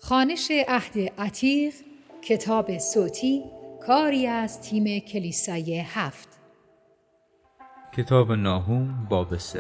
خوانش عهد عتیق، کتاب صوتی، کاری از تیم کلیسای 7. کتاب ناهوم باب 3.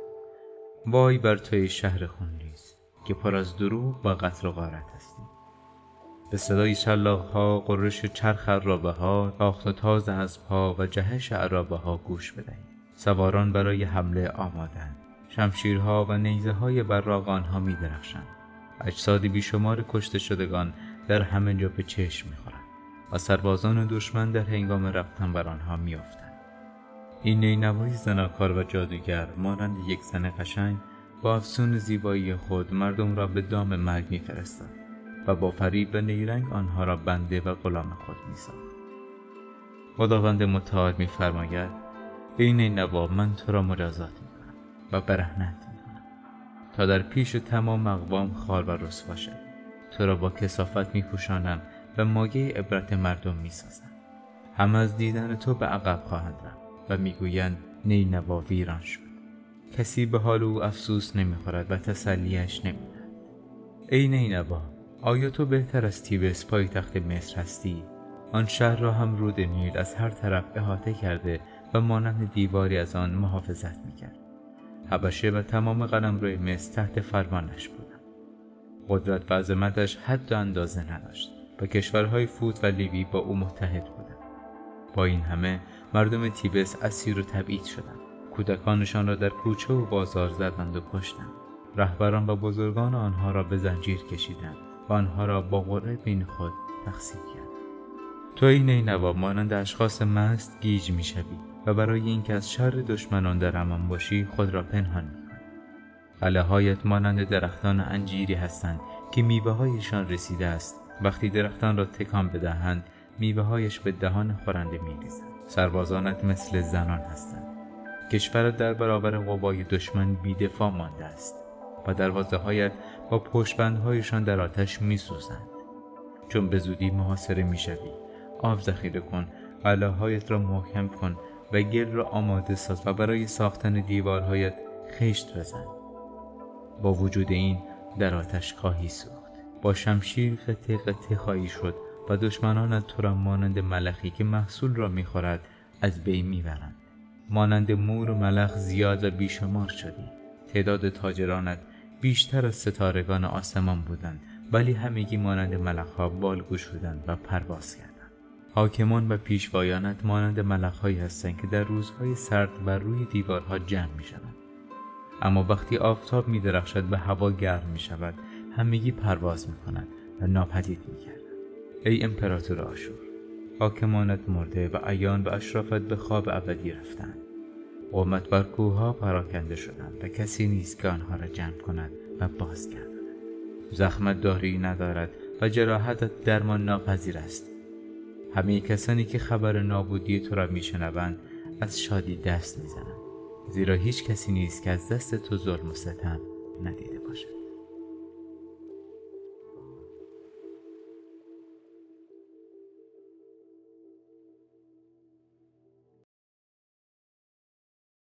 وای بر توی شهر خونریز که پر از دروغ و قتل و غارت هستی. به صدای شلاق‌ها، قررش چرخ عرابه‌ها، تاخت و تاز اسب‌ها و جهش عرابه‌ها گوش بدهید. سواران برای حمله آماده‌اند. شمشیرها و نیزه‌های براق آنها می‌درخشند. اجساد بیشمار کشته شدگان در همه جا به چشم می‌خورند و سربازان دشمن در هنگام رفتن بر آنها می‌افتند. این نینوایی زناکار و جادوگر مانند یک زن قشنگ با افسون زیبایی خود مردم را به دام مرگ می‌فرستاد و با فریب و نیرنگ آنها را بنده و غلام خود می‌ساخت. خداوند متعال می‌فرماید: ای نینوا، من تو را مجازات می‌کنم و برهنه‌ت می‌کنم تا در پیش تمام اقوام خوار و رسوا شوی. تو را با کثافت می‌پوشانم و مایه عبرت مردم می‌سازم. همه از دیدن تو به عقب خواهند رفت و میگویند نینوا ویران شد. کسی به حال او افسوس نمی‌خورد و تسلیش نمی‌دهد. ای نینوا، آیا تو بهتر از تیبس پایتخت مصر هستی؟ آن شهر را هم رود نیل از هر طرف احاطه کرده و مانند دیواری از آن محافظت می‌کرد. حبشه و تمام قلمرو مصر تحت فرمانش بودند. قدرت و عظمتش حد و اندازه نداشت و کشورهای فوت و لیبی با او متحد بودند. با این همه مردم تیبس اسیر و تبعید شدند. کودکانشان را در کوچه و بازار زدند و کشتند. رهبران و بزرگان آنها را به زنجیر کشیدند و آنها را با قرعه بین خود تقسیم کردند. تو ای نینوا مانند اشخاص مست گیج می‌شوی و برای اینکه از شر دشمنان در امان باشی خود را پنهان می‌کنی. قلعه‌هایت مانند درختان انجیری هستند که میوه‌هایشان رسیده است. وقتی درختان را تکان بدهند میوه‌هایش به دهان خورنده می‌ریزند. سربازانت مثل زنان هستند. کشورت در برابر قوای دشمن بی‌دفاع مانده است و دروازه‌هایت با پشت‌بندهایشان در آتش می‌سوزند. چون به زودی محاصره می‌شوی، آب ذخیره کن، قلعه‌هایت را محکم کن و گل را آماده ساز و برای ساختن دیوارهایت خشت بزن. با وجود این در آتش خواهی سوخت. با شمشیر قطع قطع خواهی شد و دشمنانت تو را مانند ملخی که محصول را می‌خورد از بین می‌برند. مانند مور و ملخ زیاد و بیشمار شدی. تعداد تاجرانت بیشتر از ستارگان آسمان بودند، ولی همگی مانند ملخ‌ها بال گشودند و پرواز کردند. حاکمان و پیشوایانت مانند ملخ‌هایی هستند که در روزهای سرد بر روی دیوارها جمع می‌شوند. اما وقتی آفتاب می‌درخشد و هوا گرم می‌شود، همگی پرواز می‌کنند و ناپدید می‌گردند. ای امپراتور آشور، حاکمانت مرده و عیان و اشرافت به خواب ابدی رفتند. قومت بر کوه‌ها پراکنده شدند و کسی نیست که آنها را جمع کند و بازگرداند. زخمت دارویی ندارد و جراحتت درمان ناپذیر است. همه کسانی که خبر نابودی تو را میشنوند از شادی دست میزنند، زیرا هیچ کسی نیست که از دست تو ظلم و ستم ندیده.